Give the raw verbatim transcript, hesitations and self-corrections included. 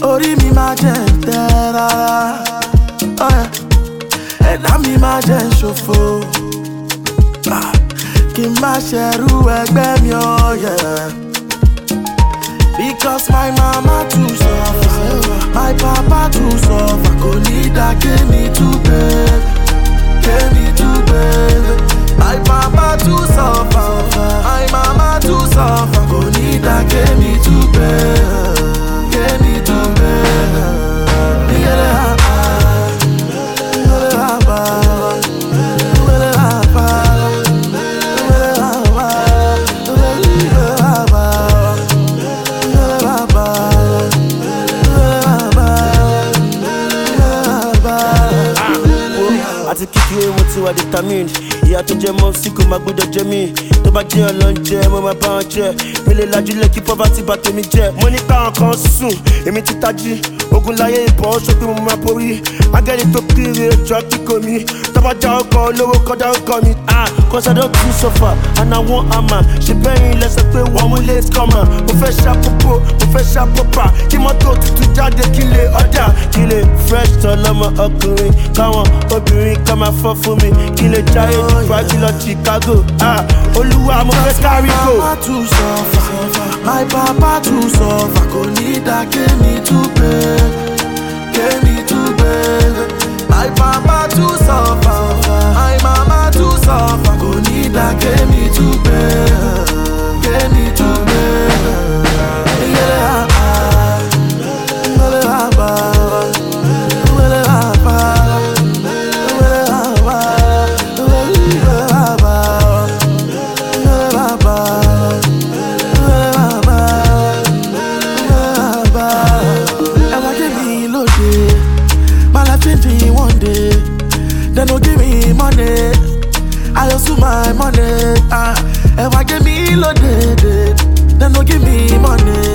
Ori mi ma jẹ tẹ́ra. Ẹ̀dá mi ma jẹ ṣòfò. Kí n má ṣẹrú ẹgbẹ́ mi o, yeah. Because my mama too suffer, my papa too suffer. Kò ní dá kémi too bad, kémi too bad. My papa too suffer, my mama too suffer. Kò ní dá kémi too bad, kémi too bad. Nigga, àti kékeré mo ti wà determined. Ìyá tó jẹ mọ́ sí kò má gbọ́dọ̀ jẹ mí. Tó bá jẹ́ ọlọ́njẹ mo máa bá wọn jẹ. Mi lè lajú lé kí poverty bá tèmi jẹ. Mo ní káwọn kan sùn, èmi ti tají. Ogun láyé ìbọn ó ṣe pé mo máa borí. Agẹ́ni tó kiri ẹjọ́ kíkọ mi. Tọ́ba já ọkọ̀ olówó kọjá ọkọ̀ mi. Ah, cause I don't too suffer and I want hammer. Ṣé bẹ́yìn lẹ́sẹ̀ pé wọ́n mú late comer. Mo fẹ́ ṣàpòpò, mo fẹ́ ṣàpòpà. Kí mọ́tò tuntun jáde kí lè ọ̀dà. Kí lè fresh tán lọ́mọ ọkùnrin. Káwọn obìnrin kan máa fọ́ fún mi. Kí lè jáde nípa kí lọ Chicago. Ah, Olúwa mo fẹ́ kárí go. My mama too suffer, my papa too suffer. Kò ní dá kémi too bad, kémi too bad. My papa too suffer, my mama too suffer. Kò ní dá kémi too bad, kémi too bad. Yeah. One day, they no give me money. I hustle my money. Ah, if I give me loaded, they no give me money.